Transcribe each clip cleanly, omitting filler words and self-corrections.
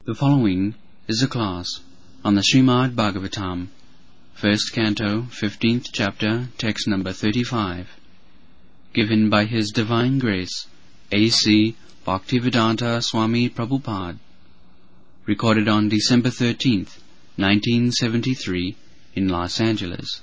The following is a class on the Srimad Bhagavatam, first canto, 15th chapter, text number 35, given by His Divine Grace, A.C. Bhaktivedanta Swami Prabhupada, recorded on December 13th, 1973, in Los Angeles.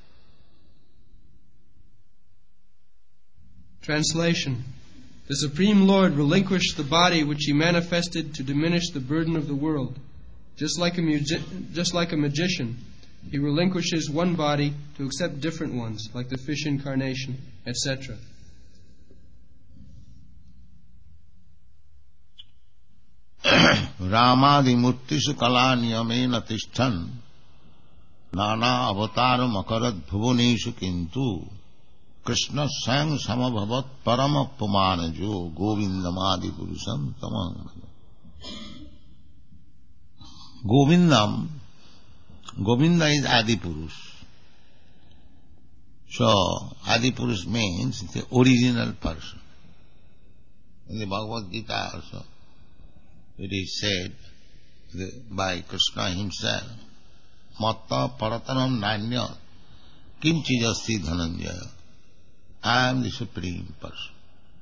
Translation. The Supreme Lord relinquished the body which He manifested to diminish the burden of the world. Just like a magician, He relinquishes one body to accept different ones, like the fish incarnation, etc. Ramadi murtishu kala niyamena tishtan nana avataram akarat bhuvaneshu kintu Krishna sang samabhavat paramapamanajo govindamadi purusam tamam. Govinda is Adi Purush. So Adi Purush means the original person. In the Bhagavad Gita also it is said by Krishna himself, Matta Paratanam Nanya Kimchijasti Dhananjaya. I am the Supreme Person.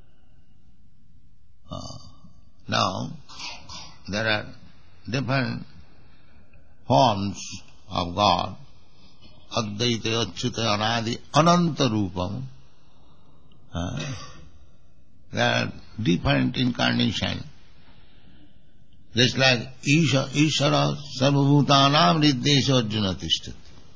Now, there are different forms of God. Advaita, Achyuta, Anadi, Ananta Rupam. There are different incarnations. Just like Ishara Sarvabhutanam Riddesha Arjuna Tishtati.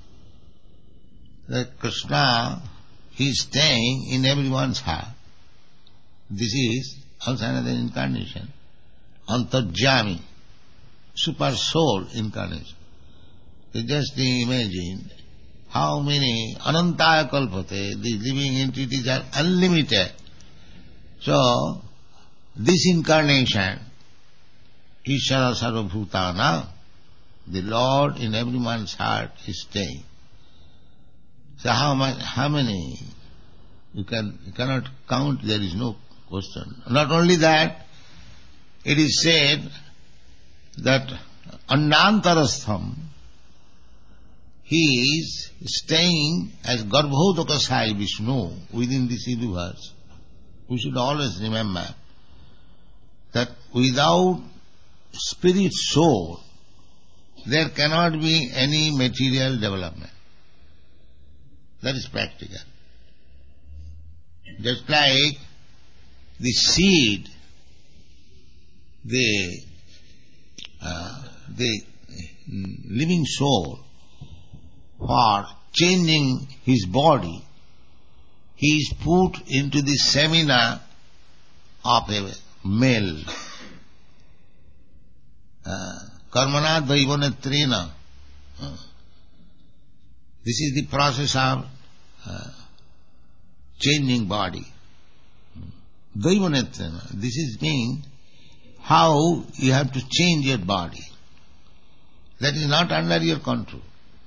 That Krishna, He is staying in everyone's heart. This is also another incarnation. Antarjami, super soul incarnation. You just imagine how many Anantaya Kalpate, these living entities are unlimited. So, this incarnation, Ishara Sarvabhutana, the Lord in everyone's heart is staying. So how many? You cannot count, there is no question. Not only that, it is said that Annantarastham, he is staying as Garbhodakasai Vishnu within this universe. We should always remember that without spirit soul, there cannot be any material development. That is practical. Just like the seed, the living soul, for changing his body, he is put into the semina of a male. Karmana daivanetrena. This is the process of changing body. Daivanetrena. This is mean how you have to change your body. That is not under your control.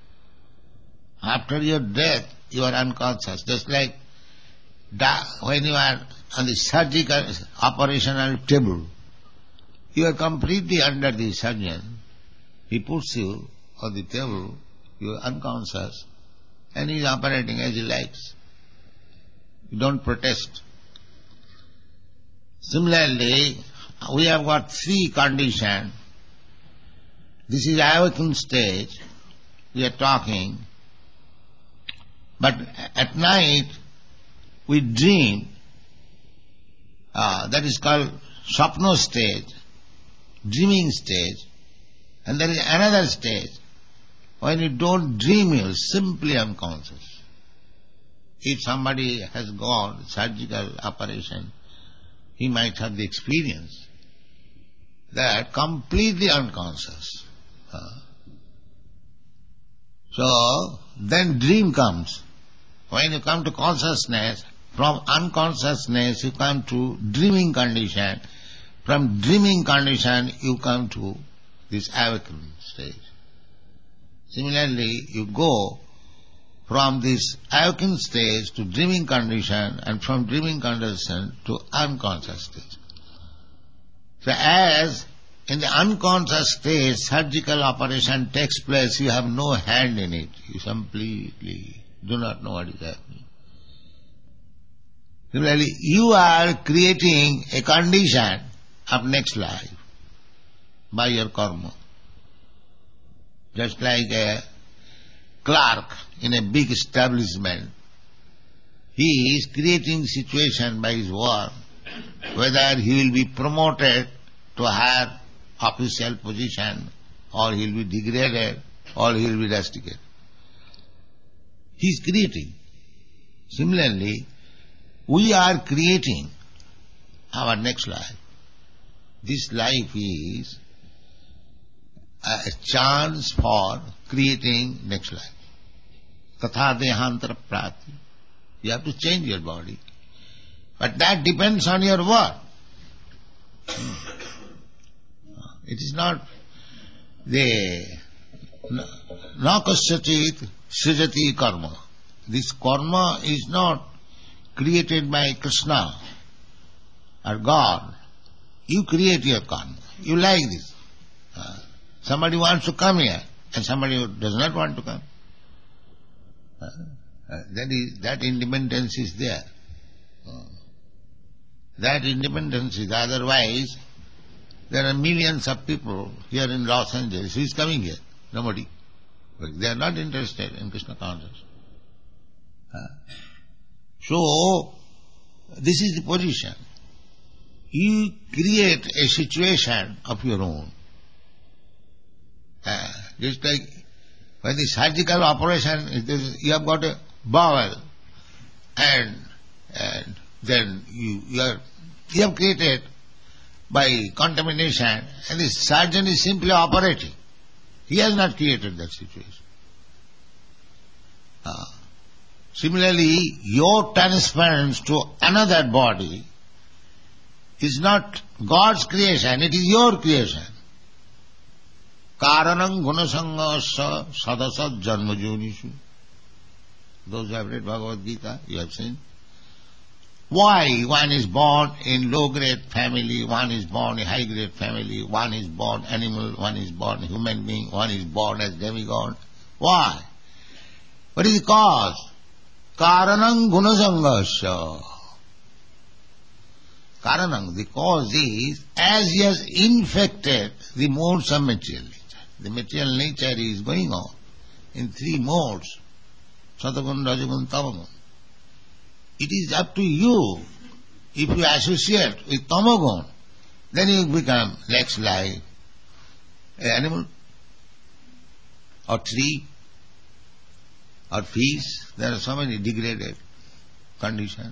After your death, you are unconscious. Just like when you are on the surgical operational table, you are completely under the surgeon. He puts you on the table, you are unconscious, and he is operating as he likes. You don't protest. Similarly, we have got three conditions. This is awakened stage, we are talking, but at night we dream, that is called Sapno stage, dreaming stage, and there is another stage. When you don't dream, you are simply unconscious. If somebody has gone surgical operation, he might have the experience that completely unconscious. So then dream comes. When you come to consciousness, from unconsciousness you come to dreaming condition. From dreaming condition you come to this awakened stage. Similarly, you go from this awakened stage to dreaming condition, and from dreaming condition to unconscious stage. So as in the unconscious state, surgical operation takes place, you have no hand in it. You completely do not know what is happening. Similarly, you are creating a condition of next life by your karma. Just like a clerk in a big establishment, he is creating situation by his work, whether he will be promoted to a higher official position, or he will be degraded, or he will be rusticated. He is creating. Similarly, we are creating our next life. This life is a chance for creating next life. Katha dehantara prati. You have to change your body. But that depends on your work. It is not the nakasatit srijati karma. This karma is not created by Krishna or God. You create your karma. You like this. Somebody wants to come here and somebody who does not want to come. That independence is there. That independence is, otherwise there are millions of people here in Los Angeles. Who is coming here? Nobody. But they are not interested in Krishna consciousness. So, this is the position. You create a situation of your own. Just like when the surgical operation, you have got a bowel, and then you have created by contamination, and the surgeon is simply operating. He has not created that situation. Similarly, your transference to another body is not God's creation, it is your creation. Karanam gunasangasa sadasat janmajonishu. Those who have read Bhagavad Gita, you have seen. Why one is born in low-grade family, one is born in high-grade family, one is born animal, one is born human being, one is born as demigod? Why? What is the cause? Karanam gunasangasya. Karanam, the cause is, as he has infected the modes of material nature. The material nature is going on in three modes, Satagun, Rajagun, Tamagun. It is up to you. If you associate with Tamagun, then you become next life an animal, or tree, or fish. There are so many degraded conditions.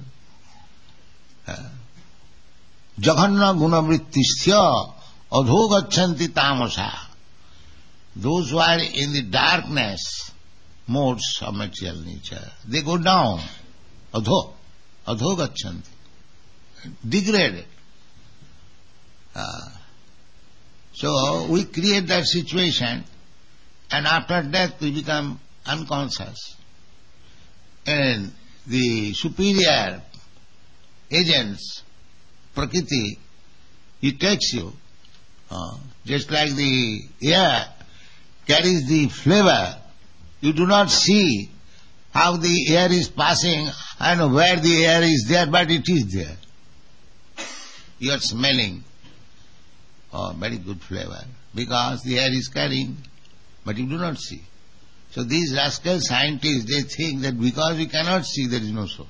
Jaghanna gunavrittisya adhogachanti tamasa. Those who are in the darkness modes of material nature, they go down. Adhogachanti. Degraded. So we create that situation, and after death we become unconscious. And the superior agents, Prakriti, he takes you, just like the air carries the flavor. You do not see how the air is passing and where the air is there, but it is there. You are smelling very good flavor because the air is carrying, but you do not see. So these rascal scientists, they think that because we cannot see, there is no soul.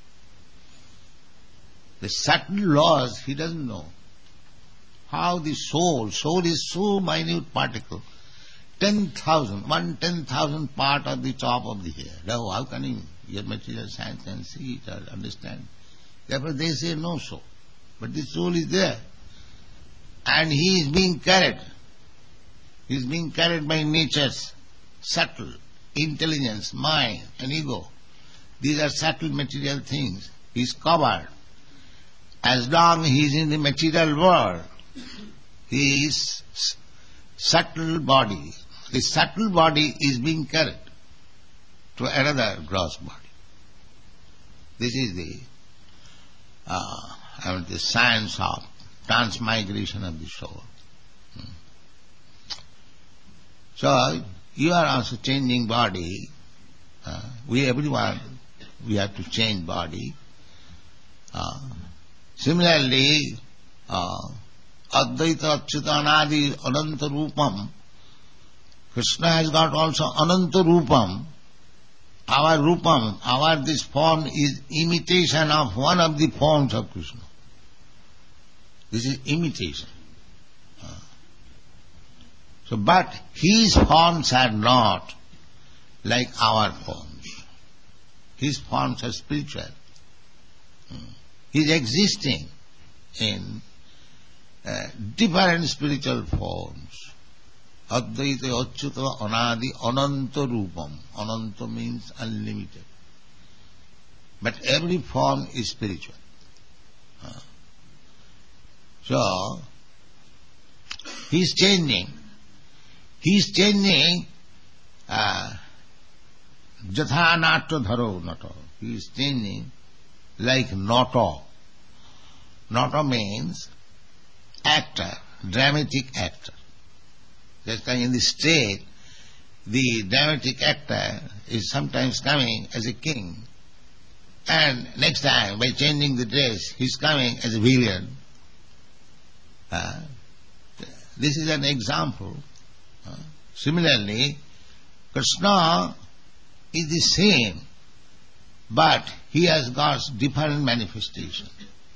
The subtle laws he doesn't know. How the soul is so minute particle, 10,000, 1/10,000 part of the top of the hair. Now how can your material science can see it or understand? Therefore they say no soul. But the soul is there. And he is being carried. He is being carried by nature's subtle intelligence, mind and ego. These are subtle material things. He is covered. As long as he is in the material world, he is subtle body. The subtle body is being carried to another gross body. This is the science of transmigration of the soul. So, you are also changing body. Everyone, we have to change body. Similarly, Advaita Achyuta Anadi Ananta Rupam. Krishna has got also Ananta Rupam. Our Rupam, our this form is imitation of one of the forms of Krishna. This is imitation. So, but his forms are not like our forms. His forms are spiritual. He is existing in different spiritual forms. Advaita Achyuta Anadi Ananta Rupam. Ananta means unlimited. But every form is spiritual. So, he is changing. He is changing Jatha Natya Dharo Nata. He is changing like Nata. Nata means actor, dramatic actor. Just like in the stage, the dramatic actor is sometimes coming as a king, and next time, by changing the dress, he is coming as a villain. This is an example. Similarly, Krishna is the same, but he has got different manifestation.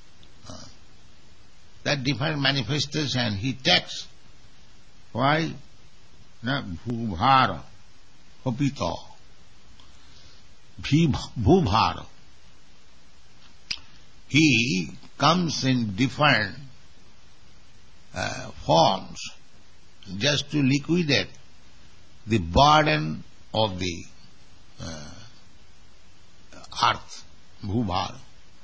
That different manifestation he takes. Why? Bhubhara, Hopita, Bhubhara. He comes in different forms just to liquidate the burden of the earth, Bhubhara.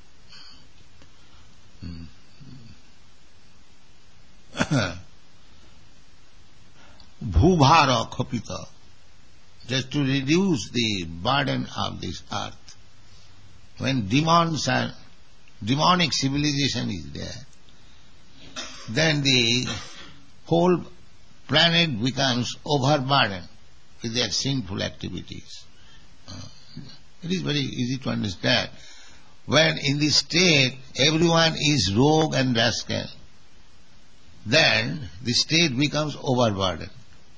Bhubhara Khopita, just to reduce the burden of this earth. When demonic civilization is there, then the whole planet becomes overburdened with their sinful activities. It is very easy to understand. When in this state everyone is rogue and rascal, then the state becomes overburdened.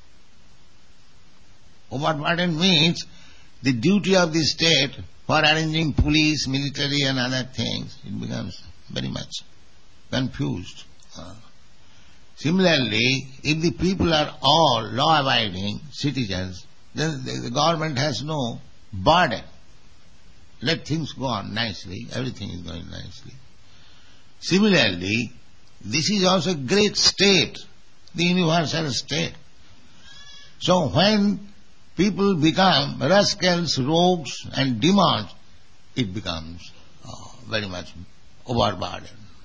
Overburdened means the duty of the state for arranging police, military and other things, it becomes very much confused. Similarly, if the people are all law-abiding citizens, then the government has no burden. Let things go on nicely, everything is going nicely. Similarly, this is also a great state, the universal state. So when people become rascals, rogues and demons, it becomes very much overburdened.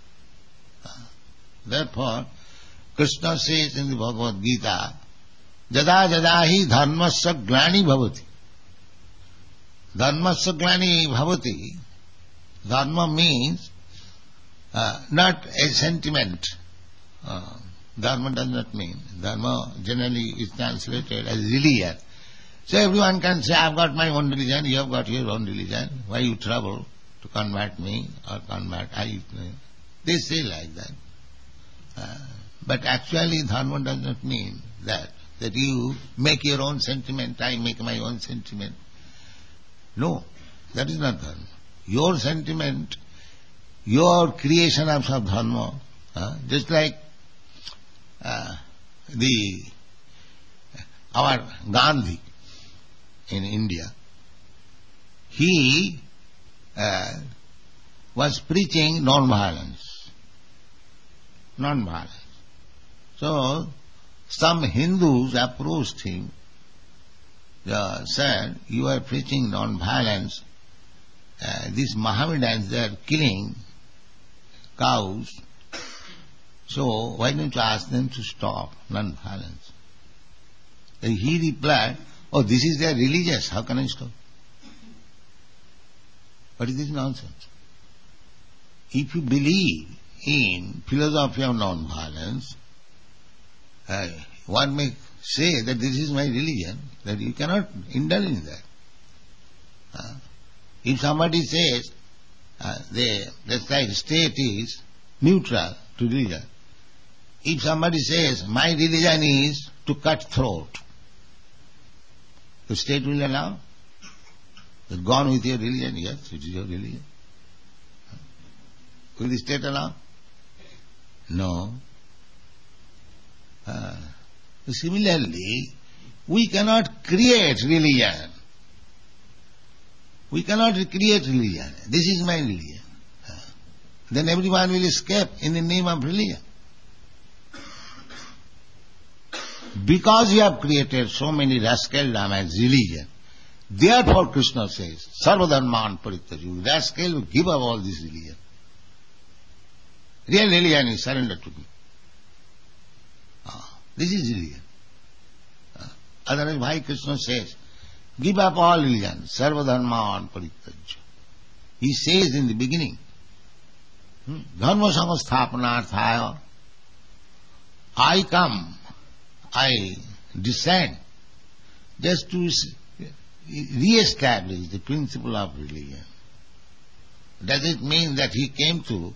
Therefore, Krishna says in the Bhagavad Gita, Jada jada hi dharmasya glani bhavati. Dharmasya glani bhavati. Dharma means not a sentiment. Dharma does not mean. Dharma generally is translated as religion. So everyone can say, I've got my own religion, you have got your own religion. Why you trouble to convert me or convert I? They say like that. But actually dharma does not mean that you make your own sentiment, I make my own sentiment. No, that is not dharma. Your sentiment, your creation of dharma, just like our Gandhi in India, he was preaching non-violence. Non-violence. So, some Hindus approached him, said, you are preaching non-violence, these Mohammedans, they are killing cows, so why don't you ask them to stop non-violence? Then he replied, oh, this is their religious, how can I stop? What is this nonsense? If you believe in philosophy of non-violence, one may say that this is my religion, that you cannot indulge in that. If somebody says that's like state is neutral to religion. If somebody says my religion is to cut throat, the state will allow? You've gone with your religion, yes, it is your religion. Will the state allow? No. Similarly, we cannot create religion. We cannot create religion. This is my religion. Then everyone will escape in the name of religion. Because you have created so many rascaldom as religion, therefore Krishna says, Sarvadharman Parityaju, rascal, give up all this religion. Real religion is surrender to me. This is religion. Otherwise, why Krishna says, give up all religion, Sarvadharman Parityaju. He says in the beginning, Dharma Samasthapanarthaya, I come, I descend just to re-establish the principle of religion. Does it mean that he came to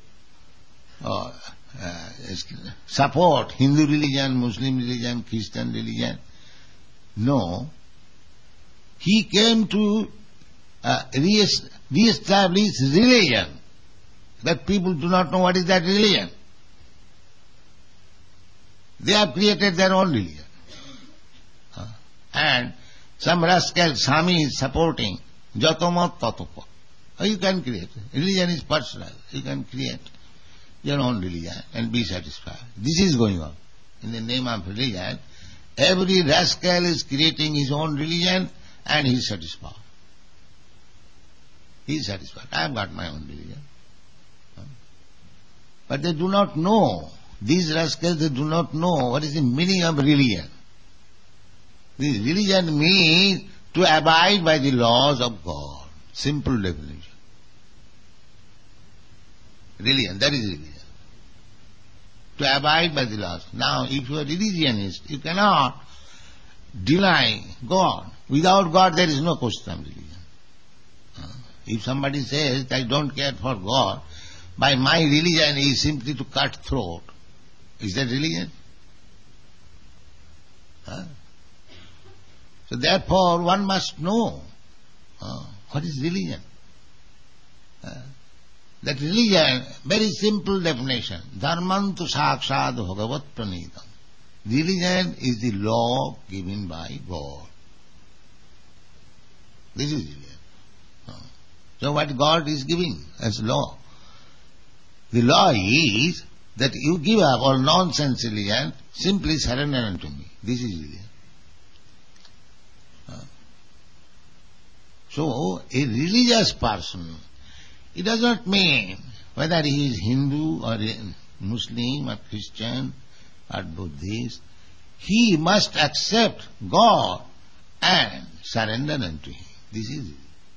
support Hindu religion, Muslim religion, Christian religion? No. He came to re-establish religion. That people do not know what is that religion. They have created their own religion. And some rascal Swami is supporting Jatamat Tatopa. You can create. Religion is personal. You can create your own religion and be satisfied. This is going on. In the name of religion, every rascal is creating his own religion and he is satisfied. He is satisfied. I have got my own religion. But they do not know. These rascals, they do not know what is the meaning of religion. This religion means to abide by the laws of God. Simple definition. Religion, that is religion. To abide by the laws. Now, if you are religionist, you cannot deny God. Without God, there is no question of religion. If somebody says, I don't care for God, by my religion is simply to cut throat, is that religion? So therefore, one must know what is religion. That religion, very simple definition, dharmantu sakshad bhagavat pranitam. Religion is the law given by God. This is religion. So what God is giving as law? The law is that you give up all nonsense religion, simply surrender unto me. This is religion. So, a religious person, it does not mean whether he is Hindu or Muslim or Christian or Buddhist, he must accept God and surrender unto Him. This is religion.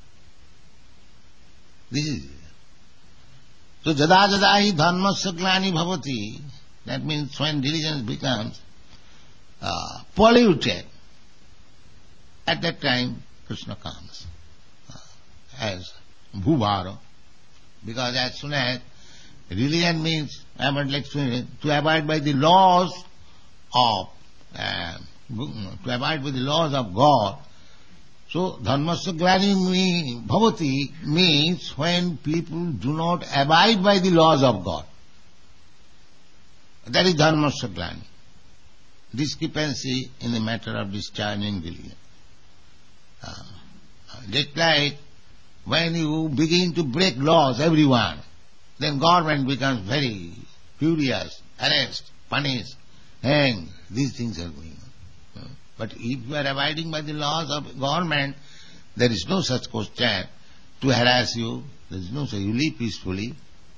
This is religion. So, jada jada hi dharmasya glani bhavati, that means when religion becomes polluted, at that time Krishna comes as Bhubhara. Because as soon as religion means to abide by the laws of God. So dharmasya glani bhavati means when people do not abide by the laws of God. That is dharmasya glani. Discrepancy in the matter of discharging religion. Just like when you begin to break laws, everyone, then government becomes very furious, arrest, punish, hang. These things are going on. But if you are abiding by the laws of government, there is no such question to harass you. There is no such. You live peacefully.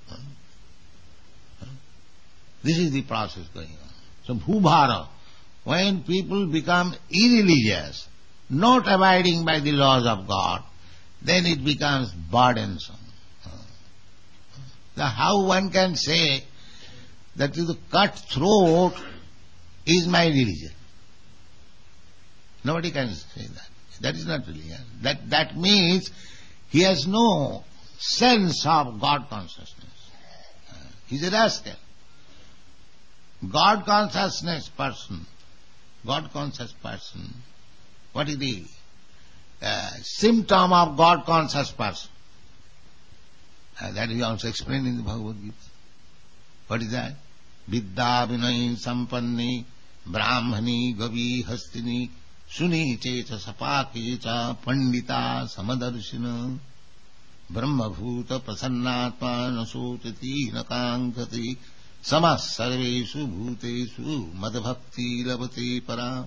This is the process going on. So Bhubhara, when people become irreligious, not abiding by the laws of God, then it becomes burdensome. Now how one can say that to cut throat is my religion. Nobody can say that. That is not religion. That means he has no sense of God consciousness. He is a rascal. God conscious person, what is the symptom of God conscious person? That is also explained in the Bhagavad Gita. What is that? Vidya vinay sampanni brahmani gavi hastini suni checha sapake cha pandita samadarshina brahma bhuta prasannatma nasotati nakankati samas sarveshu bhutesu madbhakti labate param.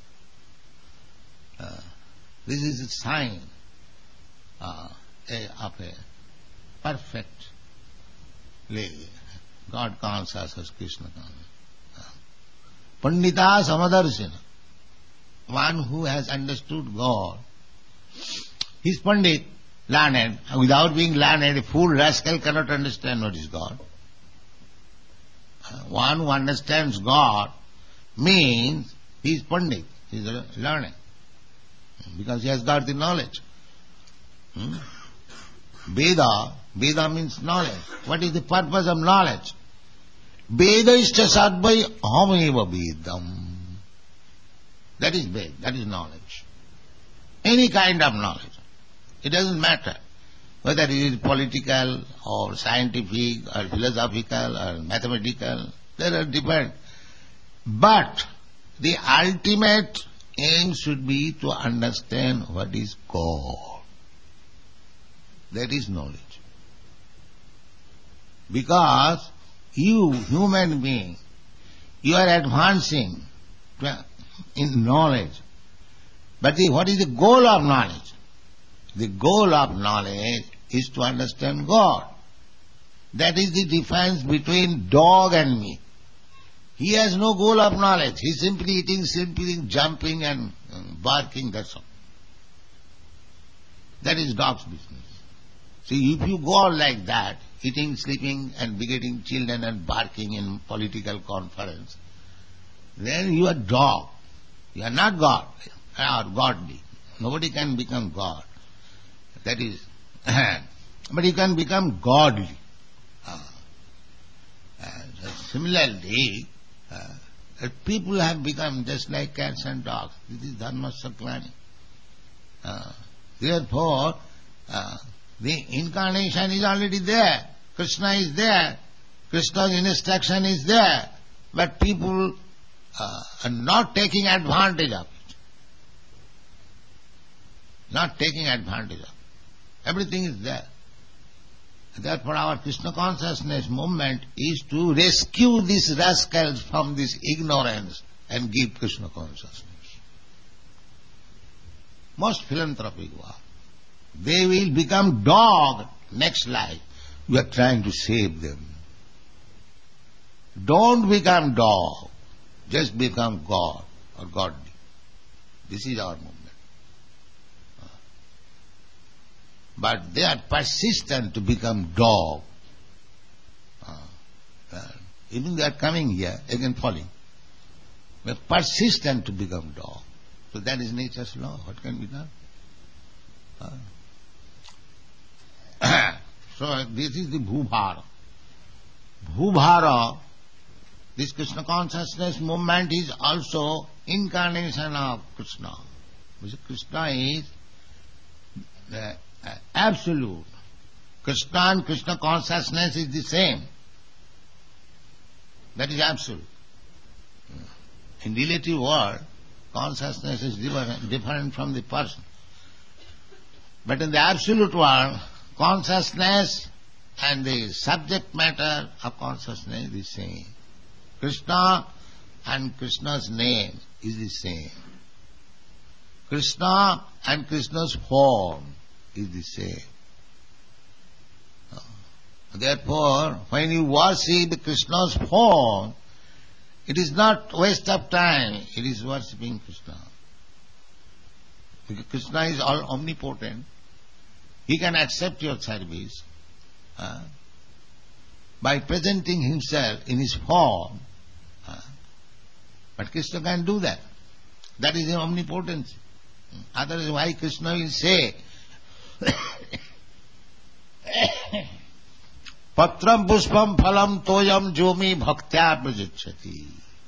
This is a sign of a perfect God conscious as Krishna conscious. Pandita samadarshina, one who has understood God. He is Pandit, learned. Without being learned, a fool rascal cannot understand what is God. One who understands God means he is Pandit, he is learned, because he has got the knowledge. Veda means knowledge. What is the purpose of knowledge? Vedashcha sadvai aham vedam. That is Veda, that is knowledge. Any kind of knowledge. It doesn't matter whether it is political or scientific or philosophical or mathematical. There are different. But the ultimate aim should be to understand what is God. That is knowledge. Because you, human being, you are advancing in knowledge. But what is the goal of knowledge? The goal of knowledge is to understand God. That is the difference between dog and me. He has no goal of knowledge. He is simply eating, sleeping, jumping and barking, that's all. That is dog's business. See, if you go on like that, eating, sleeping and begetting children and barking in political conference, then you are dog. You are not God or godly. Nobody can become God. That is, but you can become godly. Similarly, people have become just like cats and dogs. This is dharma saklani. Therefore, the incarnation is already there. Krishna is there. Krishna's instruction is there. But people are not taking advantage of it. Not taking advantage of it. Everything is there. Therefore our Krishna consciousness movement is to rescue these rascals from this ignorance and give Krishna consciousness. Most philanthropic work. They will become dog next life. We are trying to save them. Don't become dog. Just become God or godly. This is our movement. But they are persistent to become dog. Even they are coming here, again falling. They are persistent to become dog. So that is nature's law. What can be done? So this is the Bhubhara. Bhubhara, this Krishna consciousness movement is also incarnation of Krishna. Because Krishna is the absolute. Krishna and Krishna consciousness is the same. That is absolute. In relative world, consciousness is different from the person. But in the absolute world, consciousness and the subject matter of consciousness is the same. Krishna and Krishna's name is the same. Krishna and Krishna's form is the same. Therefore, when you worship Krishna's form, it is not waste of time, it is worshipping Krishna. Because Krishna is all omnipotent. He can accept your service by presenting himself in his form. But Krishna can't do that. That is the omnipotence. Otherwise, why Krishna will say, Patram puspam phalam toyam jomi bhaktya prajachati.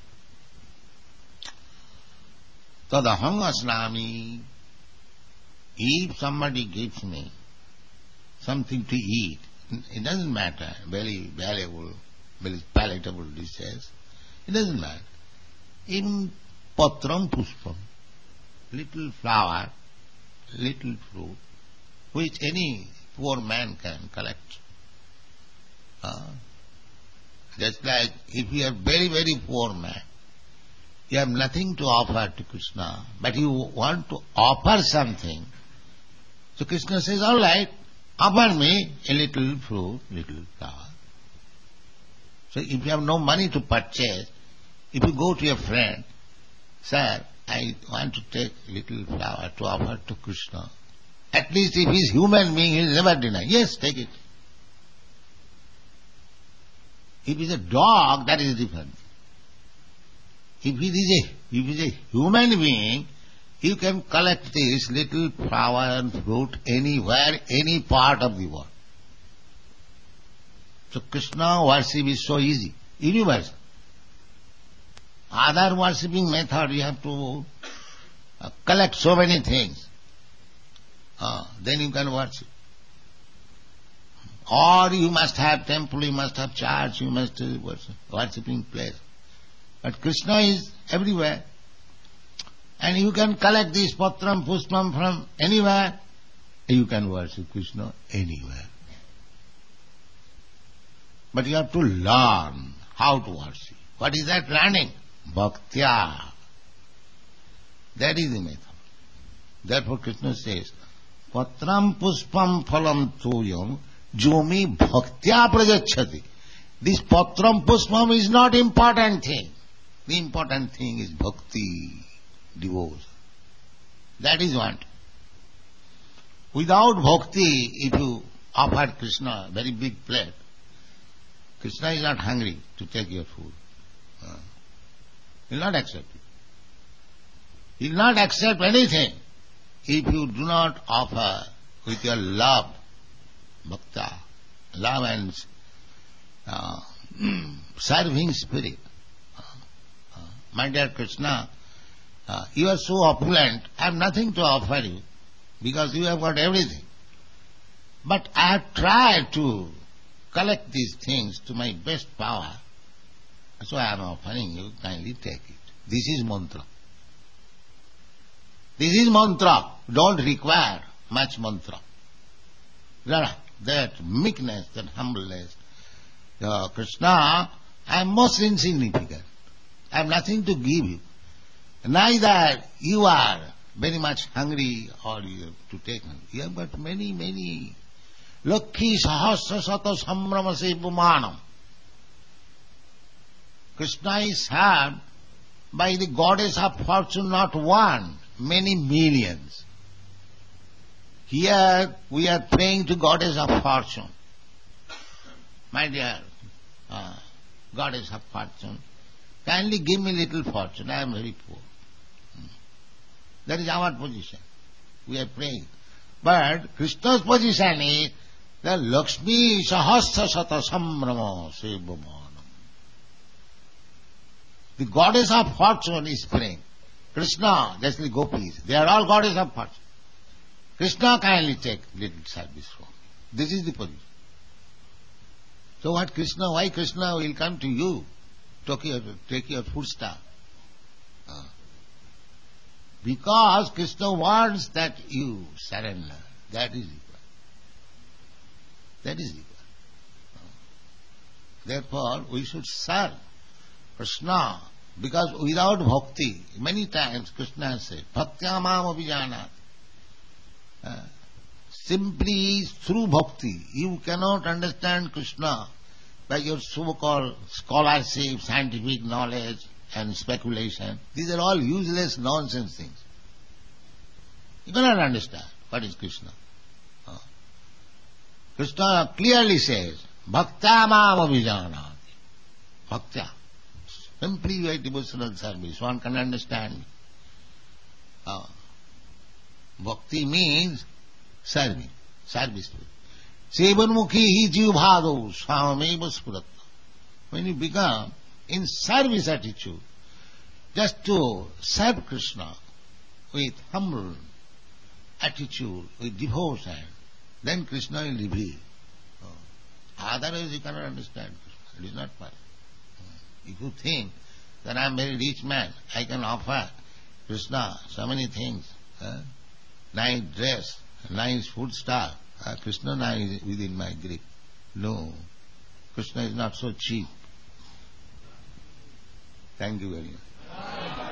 Tadaham asnami. If somebody gives me something to eat, it doesn't matter, very valuable, very palatable dishes, it doesn't matter. Even patram puspam, little flower, little fruit, which any poor man can collect. Just like if you are very, very poor man, you have nothing to offer to Krishna, but you want to offer something. So Krishna says, all right, offer me a little fruit, little flower. So if you have no money to purchase, if you go to your friend, sir, I want to take a little flower to offer to Krishna. At least if he is human being, he will never deny. Yes, take it. If he is a dog, that is different. If he is a human being, you can collect this little flower and fruit anywhere, any part of the world. So Krishna worship is so easy, universal. Other worshipping method, you have to collect so many things. Then you can worship. Or you must have temple, you must have church, you must have worshipping place. But Krishna is everywhere. And you can collect this patram puspam from anywhere. You can worship Krishna anywhere. But you have to learn how to worship. What is that learning? Bhaktya. That is the method. Therefore Krishna says, patram puspam phalam toyam jomi bhaktya prajachati. This patram puspam is not important thing. The important thing is bhakti, devotion. That is one. Without bhakti, if you offer Krishna a very big plate, Krishna is not hungry to take your food. He will not accept it. He will not accept anything if you do not offer with your love, bhakta, love and serving spirit. My dear Krishna, you are so opulent, I have nothing to offer you because you have got everything. But I have tried to collect these things to my best power. So I am offering you, kindly take it. This is mantra. This is mantra. Don't require much mantra. That meekness, that humbleness. Krishna, I am most insignificant. I have nothing to give you. Neither you are very much hungry or you have to take me. You have got many, many. Lakhi sahasra sata samramase pumanam. Krishna is served by the goddess of fortune, not one, many millions. Here we are praying to goddess of fortune. My dear goddess of fortune, kindly give me little fortune, I am very poor. That is our position. We are praying. But Krishna's position is the Lakshmi Sahasra Sata Sambrama Sevamanam. The goddess of fortune is praying. Krishna, just the gopis, they are all goddess of fortune. Krishna kindly take little service from me. This is the position. So what Krishna, why Krishna will come to you, take your food stuff? Because Krishna wants that you surrender. That is equal. That is equal. Therefore, we should serve Krishna, because without bhakti, many times Krishna has said, bhaktya mam abhijanat. Simply through bhakti, you cannot understand Krishna by your so-called scholarship, scientific knowledge and speculation. These are all useless nonsense things. You cannot understand what is Krishna. Krishna clearly says, bhaktya mam abhijanat. Bhaktya. Simply by devotional service, one can understand. Bhakti means serving, service. Sevanmukhi hi jivbhado swameva spurat. When you become in service attitude, just to serve Krishna with humble attitude, with devotion, then Krishna will reveal. Otherwise you cannot understand Krishna. It is not possible. If you think that I am a very rich man, I can offer Krishna so many things, nice dress, nice food stuff, Krishna now is within my grip. No, Krishna is not so cheap. Thank you very much.